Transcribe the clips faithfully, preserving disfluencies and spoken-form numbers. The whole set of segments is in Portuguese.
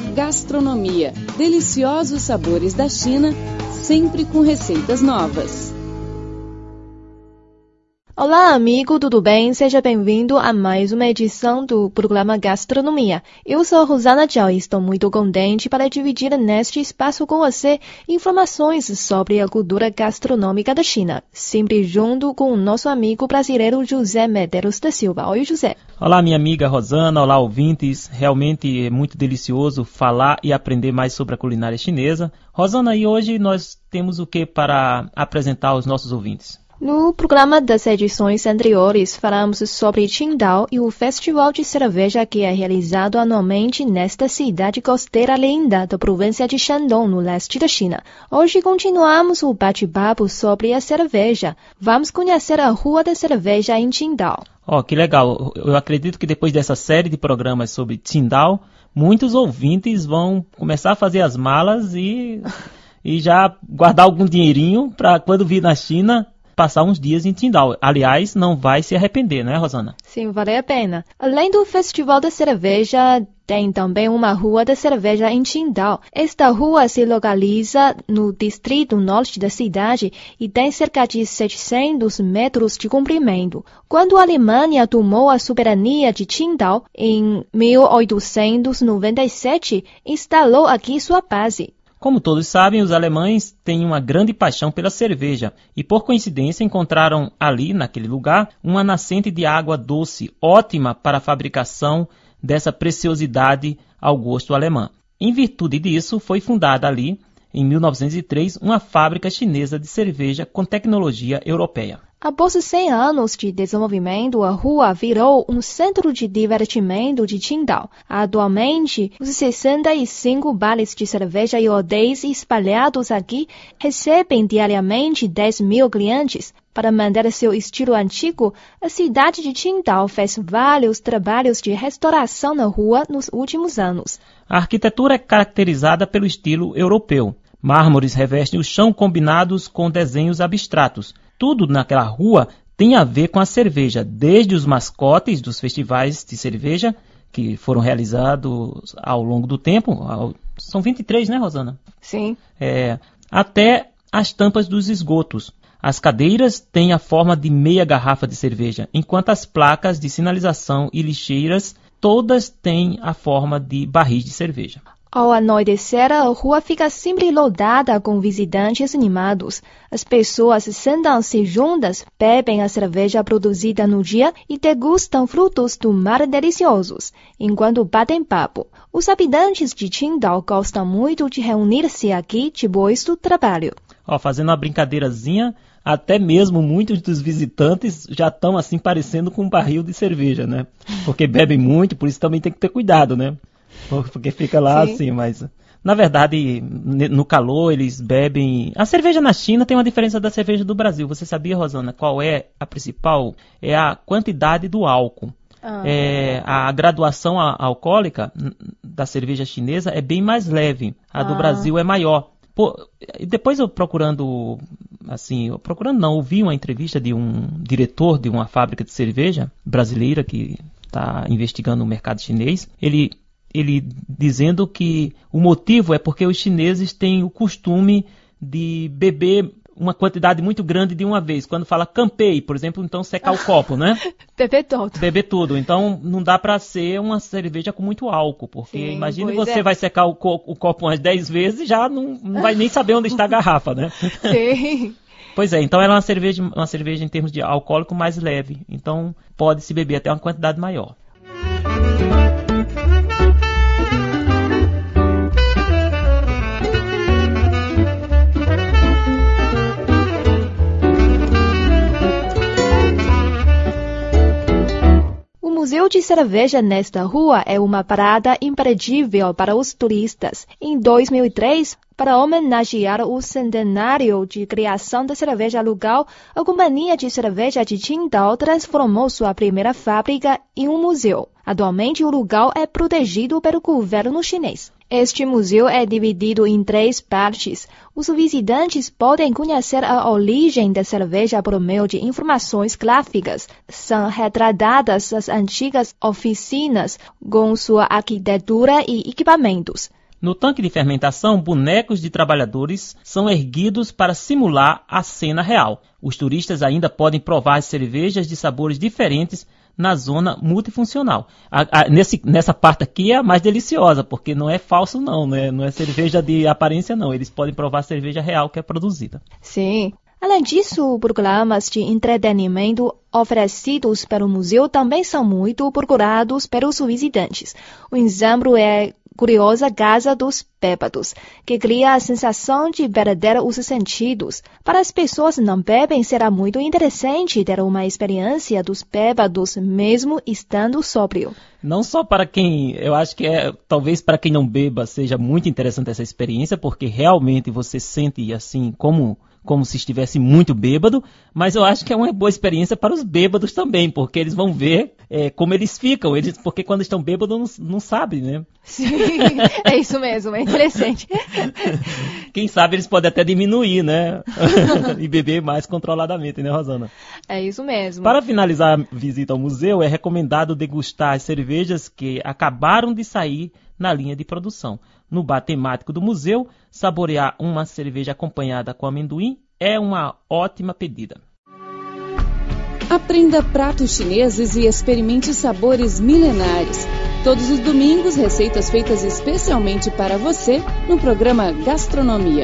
Gastronomia, deliciosos sabores da China, sempre com receitas novas. Olá, amigo, tudo bem? Seja bem-vindo a mais uma edição do programa Gastronomia. Eu sou Rosana Zhao e estou muito contente para dividir neste espaço com você informações sobre a cultura gastronômica da China, sempre junto com o nosso amigo brasileiro José Medeiros da Silva. Oi, José. Olá, minha amiga Rosana, olá, ouvintes. Realmente é muito delicioso falar e aprender mais sobre a culinária chinesa. Rosana, e hoje nós temos o que para apresentar aos nossos ouvintes? No programa das edições anteriores, falamos sobre Qingdao e o festival de cerveja que é realizado anualmente nesta cidade costeira linda da província de Shandong, no leste da China. Hoje continuamos o bate-papo sobre a cerveja. Vamos conhecer a Rua da Cerveja em Qingdao. Oh, que legal. Eu acredito que depois dessa série de programas sobre Qingdao, muitos ouvintes vão começar a fazer as malas e, e já guardar algum dinheirinho para quando vir na China passar uns dias em Qingdao. Aliás, não vai se arrepender, não é, Rosana? Sim, vale a pena. Além do Festival da Cerveja, tem também uma Rua da Cerveja em Qingdao. Esta rua se localiza no distrito norte da cidade e tem cerca de setecentos metros de comprimento. Quando a Alemanha tomou a soberania de Qingdao, em mil oitocentos e noventa e sete, instalou aqui sua base. Como todos sabem, os alemães têm uma grande paixão pela cerveja e, por coincidência, encontraram ali, naquele lugar, uma nascente de água doce, ótima para a fabricação dessa preciosidade ao gosto alemão. Em virtude disso, foi fundada ali, em mil novecentos e três, uma fábrica chinesa de cerveja com tecnologia europeia. Após cem anos de desenvolvimento, a rua virou um centro de divertimento de Qingdao. Atualmente, os sessenta e cinco bares de cerveja e hotéis espalhados aqui recebem diariamente dez mil clientes. Para manter seu estilo antigo, a cidade de Qingdao fez vários trabalhos de restauração na rua nos últimos anos. A arquitetura é caracterizada pelo estilo europeu. Mármores revestem o chão combinados com desenhos abstratos. Tudo naquela rua tem a ver com a cerveja, desde os mascotes dos festivais de cerveja, que foram realizados ao longo do tempo, ao, são vinte e três, né, Rosana? Sim. É, até as tampas dos esgotos. As cadeiras têm a forma de meia garrafa de cerveja, enquanto as placas de sinalização e lixeiras todas têm a forma de barris de cerveja. Ao anoitecer, a rua fica sempre lotada com visitantes animados. As pessoas sentam-se juntas, bebem a cerveja produzida no dia e degustam frutos do mar deliciosos, enquanto batem papo. Os habitantes de Qingdao gostam muito de reunir-se aqui depois do trabalho. Ó, fazendo uma brincadeirazinha, até mesmo muitos dos visitantes já estão assim parecendo com um barril de cerveja, né? Porque bebem muito, por isso também tem que ter cuidado, né? Porque fica lá Sim. assim, mas na verdade no calor eles bebem. A cerveja na China tem uma diferença da cerveja do Brasil. Você sabia, Rosana, qual é a principal? É a quantidade do álcool. Ah. É, a graduação alcoólica da cerveja chinesa é bem mais leve. A do ah. Brasil é maior. Pô, depois eu procurando, assim, eu procurando não, ouvi uma entrevista de um diretor de uma fábrica de cerveja brasileira que está investigando o mercado chinês. Ele Ele dizendo que o motivo é porque os chineses têm o costume de beber uma quantidade muito grande de uma vez. Quando fala campei, por exemplo, então secar o copo, né? Beber tudo. Beber tudo. Então não dá para ser uma cerveja com muito álcool, porque Sim, imagine você é. vai secar o, co- o copo umas dez vezes e já não, não vai nem saber onde está a garrafa, né? Sim. Pois é, então ela é uma cerveja, uma cerveja em termos de alcoólico mais leve. Então pode se beber até uma quantidade maior. O Museu de Cerveja nesta rua é uma parada imperdível para os turistas. Em dois mil e três, para homenagear o centenário de criação da cerveja local, a Companhia de Cerveja de Qingdao transformou sua primeira fábrica em um museu. Atualmente, o lugar é protegido pelo governo chinês. Este museu é dividido em três partes. Os visitantes podem conhecer a origem da cerveja por meio de informações gráficas. São retratadas as antigas oficinas com sua arquitetura e equipamentos. No tanque de fermentação, bonecos de trabalhadores são erguidos para simular a cena real. Os turistas ainda podem provar cervejas de sabores diferentes na zona multifuncional. A, a, nesse, nessa parte aqui é a mais deliciosa, porque não é falso não, né? Não é cerveja de aparência não. Eles podem provar a cerveja real que é produzida. Sim. Além disso, programas de entretenimento oferecidos pelo museu também são muito procurados pelos visitantes. O exemplo é curiosa Casa dos Bêbados, que cria a sensação de perder os sentidos. Para as pessoas que não bebem, será muito interessante ter uma experiência dos bêbados, mesmo estando sóbrio. Não só para quem, eu acho que é, talvez para quem não beba seja muito interessante essa experiência, porque realmente você sente assim como... como se estivesse muito bêbado, mas eu acho que é uma boa experiência para os bêbados também, porque eles vão ver é, como eles ficam, eles, porque quando estão bêbados não, não sabem, né? Sim, é isso mesmo, é interessante. Quem sabe eles podem até diminuir, né? E beber mais controladamente, né, Rosana? É isso mesmo. Para finalizar a visita ao museu, é recomendado degustar as cervejas que acabaram de sair na linha de produção. No bar temático do museu, saborear uma cerveja acompanhada com amendoim é uma ótima pedida. Aprenda pratos chineses e experimente sabores milenares. Todos os domingos, receitas feitas especialmente para você no programa Gastronomia.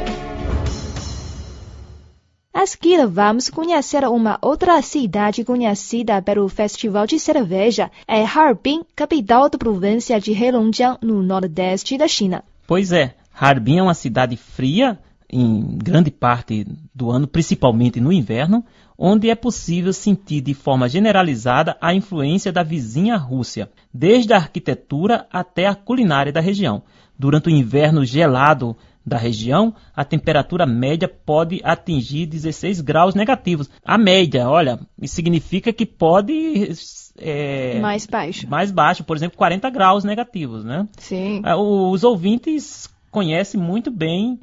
A seguir, vamos conhecer uma outra cidade conhecida pelo Festival de Cerveja. É Harbin, capital da província de Heilongjiang, no nordeste da China. Pois é, Harbin é uma cidade fria em grande parte do ano, principalmente no inverno, onde é possível sentir de forma generalizada a influência da vizinha Rússia, desde a arquitetura até a culinária da região. Durante o inverno gelado da região, a temperatura média pode atingir dezesseis graus negativos. A média, olha, isso significa que pode... É, mais baixo. Mais baixo, por exemplo, quarenta graus negativos, né? Sim. Os ouvintes conhecem muito bem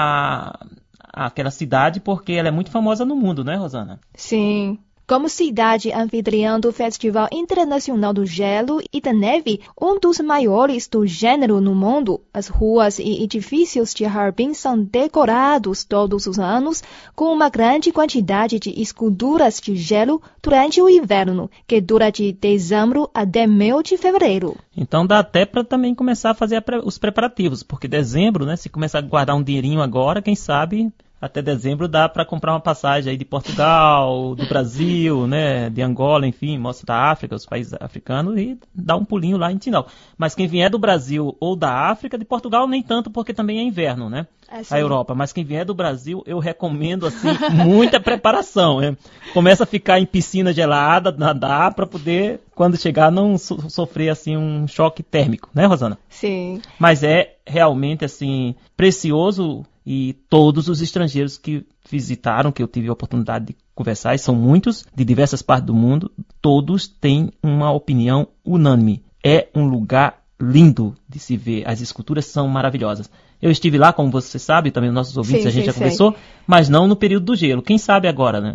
a, aquela cidade porque ela é muito famosa no mundo, né, Rosana? Sim. Como cidade anfitriã do Festival Internacional do Gelo e da Neve, um dos maiores do gênero no mundo, as ruas e edifícios de Harbin são decorados todos os anos com uma grande quantidade de esculturas de gelo durante o inverno, que dura de dezembro até meio de fevereiro. Então dá até para também começar a fazer os preparativos, porque dezembro, né, se começar a guardar um dinheirinho agora, quem sabe... Até dezembro dá para comprar uma passagem aí de Portugal, do Brasil, né, de Angola, enfim, mostra da África, os países africanos, e dar um pulinho lá em Tinal. Mas quem vier do Brasil ou da África, de Portugal nem tanto, porque também é inverno, né? É, a Europa. Mas quem vier do Brasil, eu recomendo, assim, muita preparação. Né? Começa a ficar em piscina gelada, nadar, para poder, quando chegar, não so- sofrer, assim, um choque térmico, né, Rosana? Sim. Mas é realmente, assim, precioso. E todos os estrangeiros que visitaram, que eu tive a oportunidade de conversar, e são muitos, de diversas partes do mundo, todos têm uma opinião unânime. É um lugar lindo de se ver, as esculturas são maravilhosas. Eu estive lá, como você sabe, também os nossos ouvintes, sim, a gente sim, já sim. conversou, mas não no período do gelo. Quem sabe agora, né?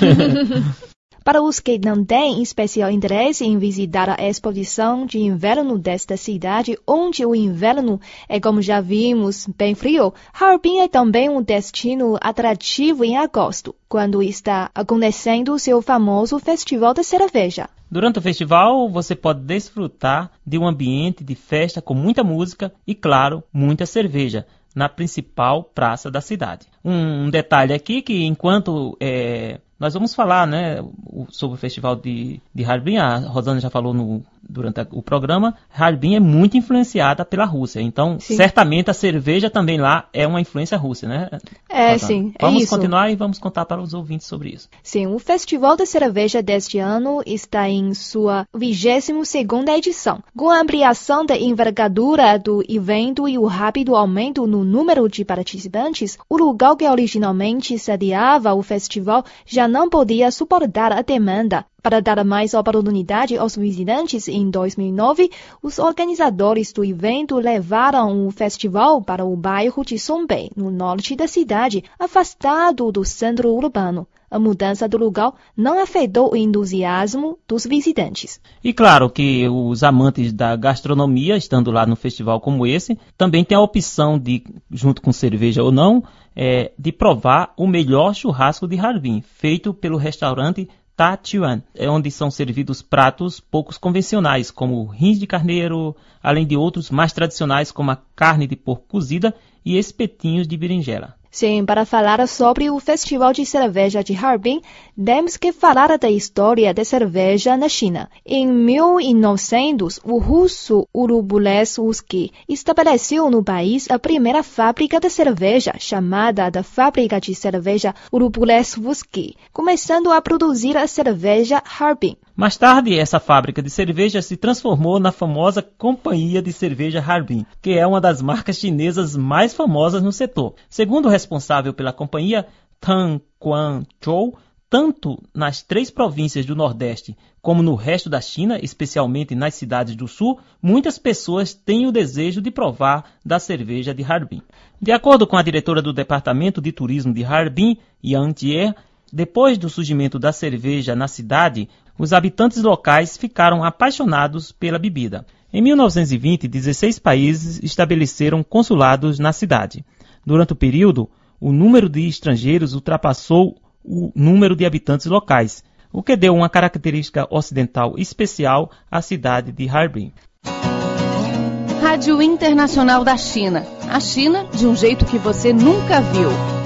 Para os que não têm especial interesse em visitar a exposição de inverno desta cidade, onde o inverno é, como já vimos, bem frio, Harbin é também um destino atrativo em agosto, quando está acontecendo seu famoso Festival da Cerveja. Durante o festival, você pode desfrutar de um ambiente de festa com muita música e, claro, muita cerveja, na principal praça da cidade. Um, um detalhe aqui que, enquanto... É, nós vamos falar, né, sobre o festival de, de Harbin, a Rosana já falou no, durante a, o programa, Harbin é muito influenciada pela Rússia, então sim. Certamente a cerveja também lá é uma influência russa, né? É, Rosana? sim, é Vamos isso. continuar e vamos contar para os ouvintes sobre isso. Sim, o Festival da Cerveja deste ano está em sua vigésima segunda edição. Com a ampliação da envergadura do evento e o rápido aumento no número de participantes, o lugar que originalmente sediava o festival já não podia suportar a demanda. Para dar mais oportunidade aos visitantes, em dois mil e nove, os organizadores do evento levaram o festival para o bairro de Songbei, no norte da cidade, afastado do centro urbano. A mudança do lugar não afetou o entusiasmo dos visitantes. E claro que os amantes da gastronomia, estando lá num festival como esse, também tem a opção de, junto com cerveja ou não, é, de provar o melhor churrasco de Harbin, feito pelo restaurante Ta Chuan, é onde são servidos pratos poucos convencionais, como rins de carneiro, além de outros mais tradicionais, como a carne de porco cozida e espetinhos de berinjela. Sim, para falar sobre o Festival de Cerveja de Harbin, temos que falar da história da cerveja na China. Em mil e novecentos, o russo Urubules Whisky estabeleceu no país a primeira fábrica de cerveja, chamada da Fábrica de Cerveja Urubules Whisky, começando a produzir a cerveja Harbin. Mais tarde, essa fábrica de cerveja se transformou na famosa Companhia de Cerveja Harbin, que é uma das marcas chinesas mais famosas no setor. Segundo o responsável pela companhia, Tang Quanzhou, tanto nas três províncias do Nordeste como no resto da China, especialmente nas cidades do Sul, muitas pessoas têm o desejo de provar da cerveja de Harbin. De acordo com a diretora do Departamento de Turismo de Harbin, Yang Jie, depois do surgimento da cerveja na cidade, os habitantes locais ficaram apaixonados pela bebida. Em mil novecentos e vinte, dezesseis países estabeleceram consulados na cidade. Durante o período, o número de estrangeiros ultrapassou o número de habitantes locais, o que deu uma característica ocidental especial à cidade de Harbin. Rádio Internacional da China. A China de um jeito que você nunca viu.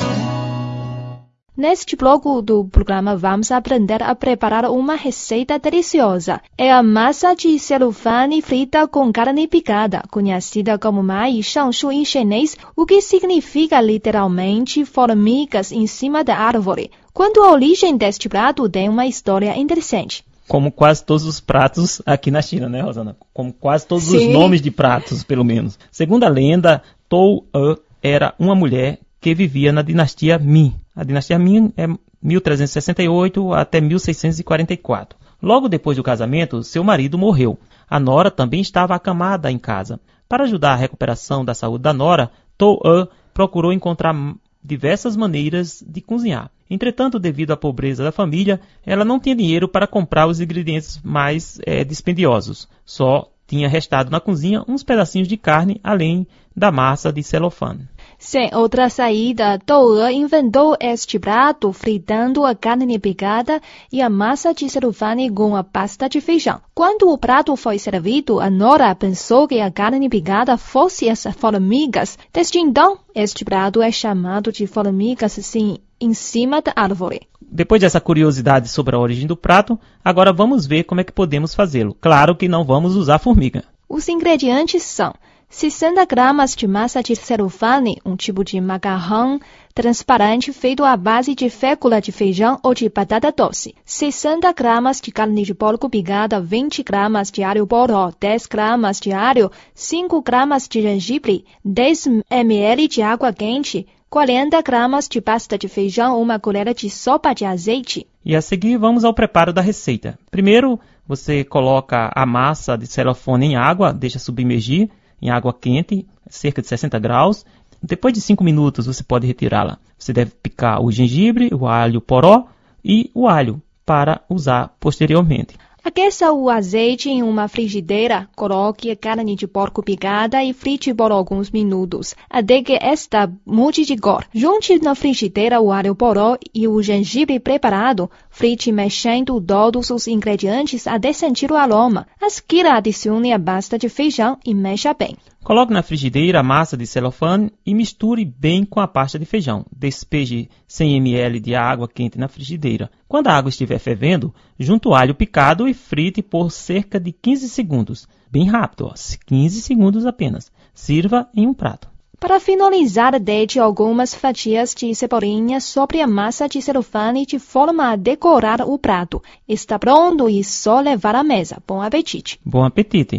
Neste bloco do programa, vamos aprender a preparar uma receita deliciosa. É a massa de celofane frita com carne picada, conhecida como mai shangshu em chinês, o que significa literalmente formigas em cima da árvore. Quanto à origem deste prato, tem uma história interessante. Como quase todos os pratos aqui na China, né, Rosana? Como quase todos Sim. os nomes de pratos, pelo menos. Segundo a lenda, Tou E era uma mulher que vivia na dinastia Ming. A dinastia Ming é mil trezentos e sessenta e oito até mil seiscentos e quarenta e quatro. Logo depois do casamento, seu marido morreu. A nora também estava acamada em casa. Para ajudar a recuperação da saúde da nora, Tou E procurou encontrar diversas maneiras de cozinhar. Entretanto, devido à pobreza da família, ela não tinha dinheiro para comprar os ingredientes mais é, dispendiosos. Só tinha restado na cozinha uns pedacinhos de carne, além da massa de celofane. Sem outra saída, Tou E inventou este prato fritando a carne picada e a massa de celofane com a pasta de feijão. Quando o prato foi servido, a nora pensou que a carne picada fosse as formigas. Desde então, este prato é chamado de formigas sim, em cima da árvore. Depois dessa curiosidade sobre a origem do prato, agora vamos ver como é que podemos fazê-lo. Claro que não vamos usar formiga. Os ingredientes são sessenta gramas de massa de celofane, um tipo de macarrão transparente feito à base de fécula de feijão ou de batata doce. sessenta gramas de carne de porco picada, vinte gramas de alho poró, dez gramas de alho, cinco gramas de gengibre, dez mililitros de água quente, quarenta gramas de pasta de feijão, uma colher de sopa de azeite. E a seguir vamos ao preparo da receita. Primeiro, você coloca a massa de celofane em água, deixa submergir em água quente, cerca de sessenta graus. Depois de cinco minutos você pode retirá-la. Você deve picar o gengibre, o alho poró e o alho para usar posteriormente. Aqueça o azeite em uma frigideira, coloque a carne de porco picada e frite por alguns minutos, até que esta mude de cor. Junte na frigideira o alho poró e o gengibre preparado, frite mexendo todos os ingredientes até sentir o aroma. A seguir, adicione a pasta de feijão e mexa bem. Coloque na frigideira a massa de celofane e misture bem com a pasta de feijão. Despeje cem mililitros de água quente na frigideira. Quando a água estiver fervendo, junte o alho picado e frite por cerca de quinze segundos. Bem rápido, ó, quinze segundos apenas. Sirva em um prato. Para finalizar, deite algumas fatias de cebolinha sobre a massa de celofane de forma a decorar o prato. Está pronto e só levar à mesa. Bom apetite! Bom apetite!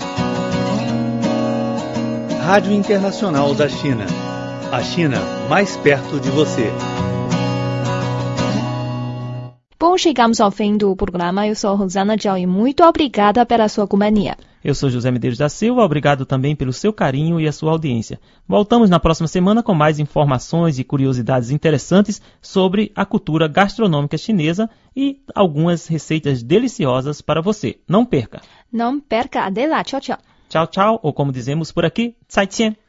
Rádio Internacional da China. A China mais perto de você. Bom, chegamos ao fim do programa. Eu sou Rosana Zhao e muito obrigada pela sua companhia. Eu sou José Medeiros da Silva, obrigado também pelo seu carinho e a sua audiência. Voltamos na próxima semana com mais informações e curiosidades interessantes sobre a cultura gastronômica chinesa e algumas receitas deliciosas para você. Não perca! Não perca, até lá, tchau, tchau. Tchau, tchau, ou como dizemos por aqui, 再见!